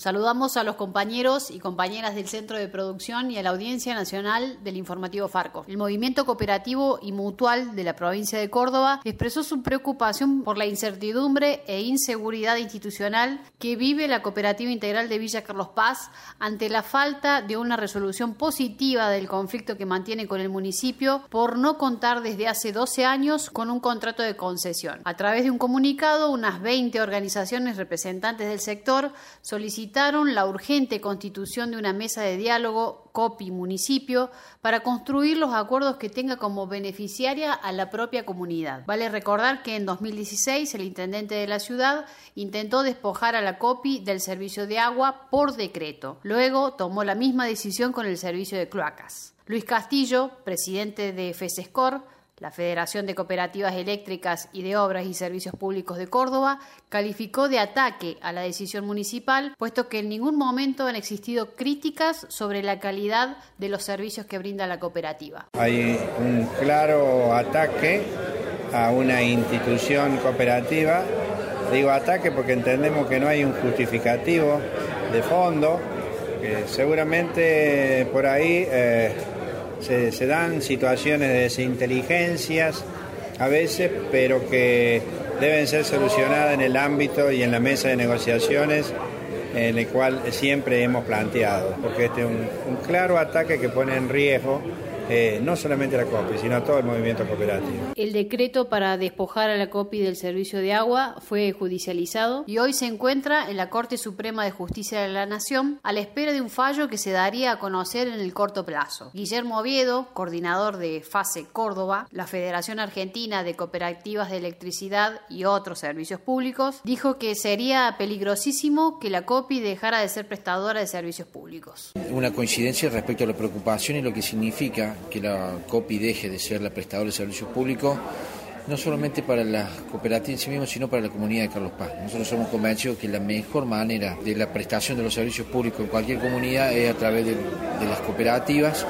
Saludamos a los compañeros y compañeras del Centro de Producción y a la Audiencia Nacional del Informativo Farco. El Movimiento Cooperativo y Mutual de la provincia de Córdoba expresó su preocupación por la incertidumbre e inseguridad institucional que vive la Cooperativa Integral de Villa Carlos Paz ante la falta de una resolución positiva del conflicto que mantiene con el municipio por no contar desde hace 12 años con un contrato de concesión. A través de un comunicado, unas 20 organizaciones representantes del sector solicitaron la urgente constitución de una mesa de diálogo COPI-municipio para construir los acuerdos que tenga como beneficiaria a la propia comunidad. Vale recordar que en 2016 el intendente de la ciudad intentó despojar a la COPI del servicio de agua por decreto. Luego tomó la misma decisión con el servicio de cloacas. Luis Castillo, presidente de FESESCOR, la Federación de Cooperativas Eléctricas y de Obras y Servicios Públicos de Córdoba, calificó de ataque a la decisión municipal, puesto que en ningún momento han existido críticas sobre la calidad de los servicios que brinda la cooperativa. Hay un claro ataque a una institución cooperativa. Digo ataque porque entendemos que no hay un justificativo de fondo, que seguramente por ahí se dan situaciones de desinteligencias a veces, pero que deben ser solucionadas en el ámbito y en la mesa de negociaciones en el cual siempre hemos planteado, porque este es un claro ataque que pone en riesgo no solamente la COPI, sino todo el movimiento cooperativo. El decreto para despojar a la COPI del servicio de agua fue judicializado y hoy se encuentra en la Corte Suprema de Justicia de la Nación a la espera de un fallo que se daría a conocer en el corto plazo. Guillermo Oviedo, coordinador de FASE Córdoba, la Federación Argentina de Cooperativas de Electricidad y otros servicios públicos, dijo que sería peligrosísimo que la COPI dejara de ser prestadora de servicios públicos. Una coincidencia respecto a la preocupación y lo que significa que la COPI deje de ser la prestadora de servicios públicos, no solamente para la cooperativa en sí misma, sino para la comunidad de Carlos Paz. Nosotros somos convencidos que la mejor manera de la prestación de los servicios públicos en cualquier comunidad es a través de las cooperativas,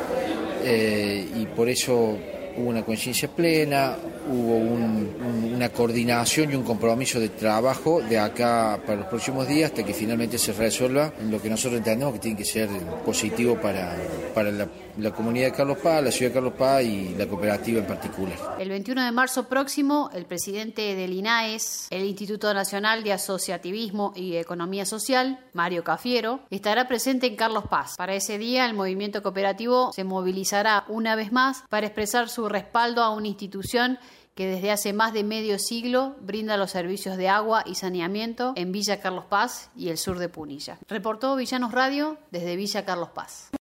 y por eso hubo una conciencia plena, hubo una coordinación y un compromiso de trabajo de acá para los próximos días hasta que finalmente se resuelva en lo que nosotros entendemos que tiene que ser positivo para la comunidad de Carlos Paz, la ciudad de Carlos Paz y la cooperativa en particular. El 21 de marzo próximo, el presidente del INAES, el Instituto Nacional de Asociativismo y Economía Social, Mario Cafiero, estará presente en Carlos Paz. Para ese día, el movimiento cooperativo se movilizará una vez más para expresar su respaldo a una institución que desde hace más de medio siglo brinda los servicios de agua y saneamiento en Villa Carlos Paz y el sur de Punilla. Reportó Villanos Radio desde Villa Carlos Paz.